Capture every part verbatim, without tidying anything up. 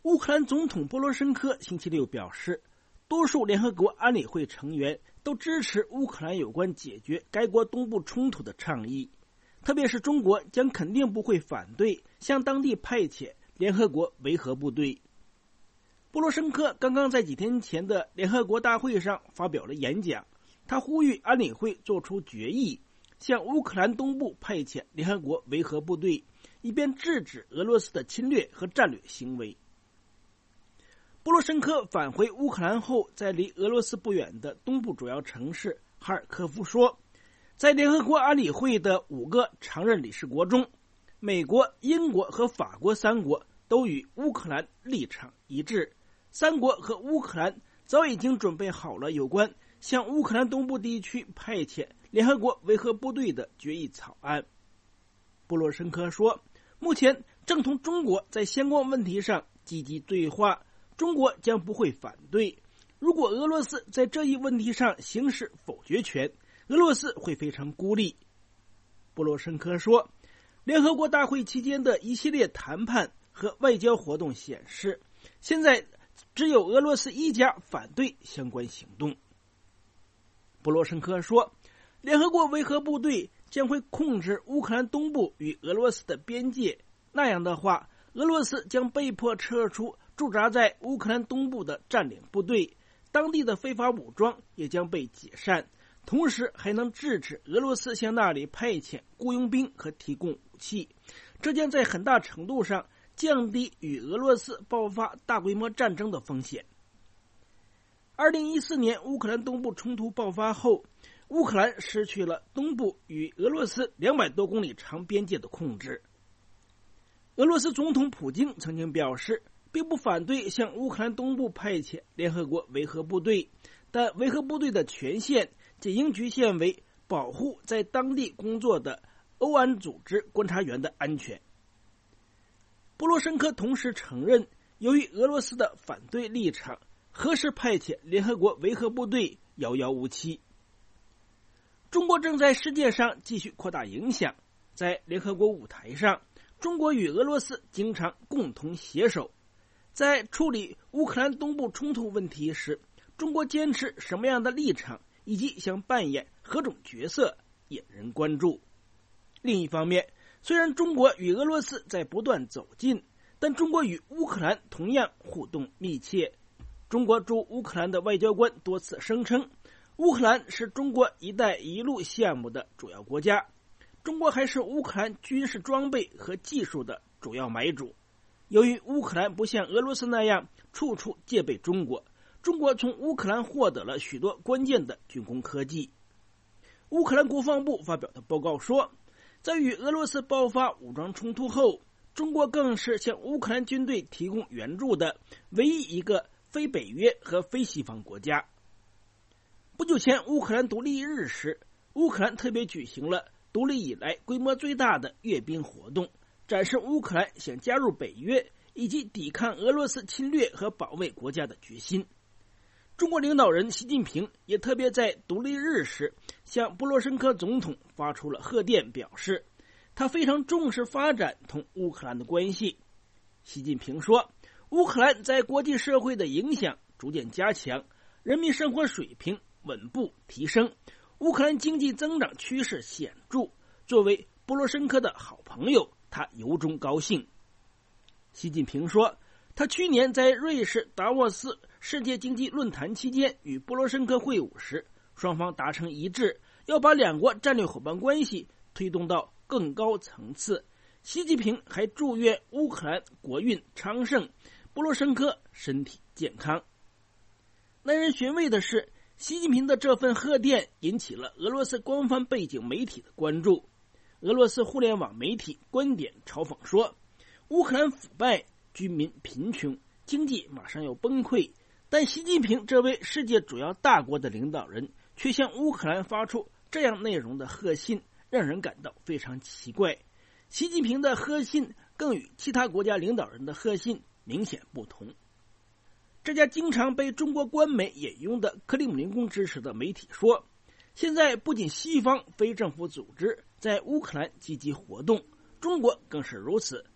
乌克兰总统波罗申科星期六表示，多数联合国安理会成员都支持乌克兰有关解决该国东部冲突的倡议，特别是中国将肯定不会反对向当地派遣联合国维和部队。波罗申科刚刚在几天前的联合国大会上发表了演讲，他呼吁安理会做出决议，向乌克兰东部派遣联合国维和部队，以便制止俄罗斯的侵略和战略行为。波罗申科返回乌克兰后，在离俄罗斯不远的东部主要城市哈尔科夫说，在联合国安理会的五个常任理事国中，美国、英国和法国三国都与乌克兰立场一致，三国和乌克兰早已经准备好了有关向乌克兰东部地区派遣联合国维和部队的决议草案。波罗申科说，目前正同中国在相关问题上积极对话，中国将不会反对。如果俄罗斯在这一问题上行使否决权，俄罗斯会非常孤立。波罗申科说，联合国大会期间的一系列谈判和外交活动显示，现在只有俄罗斯一家反对相关行动。波罗申科说，联合国维和部队将会控制乌克兰东部与俄罗斯的边界，那样的话，俄罗斯将被迫撤出驻扎在乌克兰东部的占领部队，当地的非法武装也将被解散，同时还能制止俄罗斯向那里派遣雇佣兵和提供武器，这将在很大程度上降低与俄罗斯爆发大规模战争的风险。二零一四年乌克兰东部冲突爆发后，乌克兰失去了东部与俄罗斯两百多公里长边界的控制。俄罗斯总统普京曾经表示，并不反对向乌克兰东部派遣联合国维和部队，但维和部队的权限仅应局限为保护在当地工作的欧安组织观察员的安全。波罗申科同时承认，由于俄罗斯的反对立场，何时派遣联合国维和部队遥遥无期。中国正在世界上继续扩大影响，在联合国舞台上，中国与俄罗斯经常共同携手。在处理乌克兰东部冲突问题时，中国坚持什么样的立场，以及想扮演何种角色，引人关注。另一方面，虽然中国与俄罗斯在不断走近，但中国与乌克兰同样互动密切。中国驻乌克兰的外交官多次声称，乌克兰是中国“一带一路”项目的主要国家，中国还是乌克兰军事装备和技术的主要买主。由于乌克兰不像俄罗斯那样处处戒备中国，中国从乌克兰获得了许多关键的军工科技。乌克兰国防部发表的报告说，在与俄罗斯爆发武装冲突后，中国更是向乌克兰军队提供援助的唯一一个非北约和非西方国家。不久前乌克兰独立日时，乌克兰特别举行了独立以来规模最大的阅兵活动，展示乌克兰想加入北约以及抵抗俄罗斯侵略和保卫国家的决心。中国领导人习近平也特别在独立日时向波罗申科总统发出了贺电，表示他非常重视发展同乌克兰的关系。习近平说，乌克兰在国际社会的影响逐渐加强，人民生活水平稳步提升，乌克兰经济增长趋势显著。作为波罗申科的好朋友，他由衷高兴。习近平说，他去年在瑞士达沃斯世界经济论坛期间与波罗申科会晤时，双方达成一致，要把两国战略伙伴关系推动到更高层次。习近平还祝愿乌克兰国运昌盛，波罗申科身体健康。耐人寻味的是，习近平的这份贺电引起了俄罗斯官方背景媒体的关注。俄罗斯互联网媒体观点嘲讽说，乌克兰腐败，居民贫穷，经济马上要崩溃，但习近平这位世界主要大国的领导人却向乌克兰发出这样内容的贺信，让人感到非常奇怪。习近平的贺信更与其他国家领导人的贺信明显不同。这家经常被中国官媒引用的克里姆林宫支持的媒体说，现在不仅西方非政府组织在乌克兰积极活动，中国更是如此。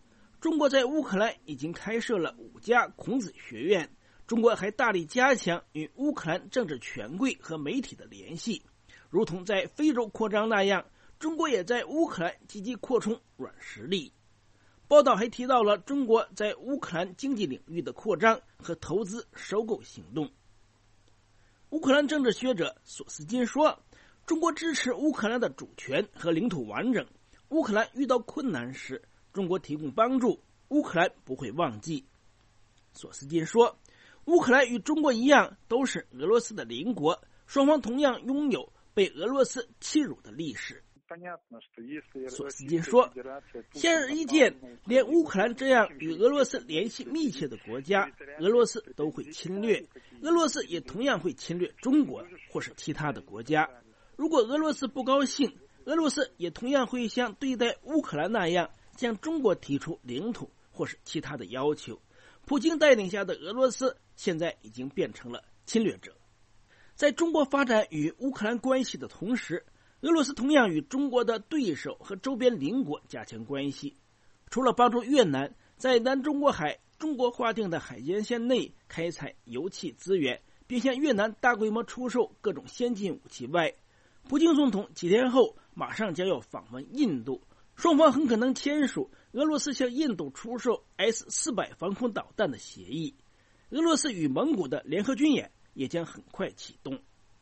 中国在乌克兰已经开设了五家孔子学院，中国还大力加强与乌克兰政治权贵和媒体的联系，如同在非洲扩张那样，中国也在乌克兰积极扩充软实力。报道还提到了中国在乌克兰经济领域的扩张和投资收购行动。乌克兰政治学者索斯金说，中国支持乌克兰的主权和领土完整，乌克兰遇到困难时，中国提供帮助，乌克兰不会忘记。索斯金说，乌克兰与中国一样都是俄罗斯的邻国，双方同样拥有被俄罗斯欺辱的历史。索斯金说，显而易见，连乌克兰这样与俄罗斯联系密切的国家，俄罗斯都会侵略，俄罗斯也同样会侵略中国或是其他的国家。如果俄罗斯不高兴，俄罗斯也同样会像对待乌克兰那样向中国提出领土或是其他的要求。普京带领下的俄罗斯现在已经变成了侵略者。在中国发展与乌克兰关系的同时，俄罗斯同样与中国的对手和周边邻国加强关系。除了帮助越南在南中国海中国划定的海间线内开采油气资源，并向越南大规模出售各种先进武器外，普京总统几天后马上将要访问印度，双方很可能签署俄罗斯向印度出售 S 四百 防空导弹的协议。俄罗斯与蒙古的联合军演也将很快启动。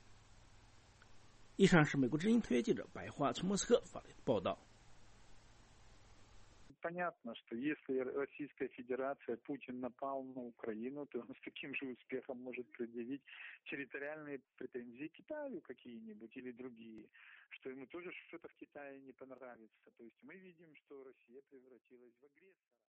以上是美国之音特约记者白桦从莫斯科发来的报道。 Понятно, что если Российская Федерация, Путин напал на Украину, то он с таким же успехом может предъявить территориальные претензии Китаю какие-нибудь или другие, что ему тоже что-то в Китае не понравится. То есть мы видим, что Россия превратилась в агрессора.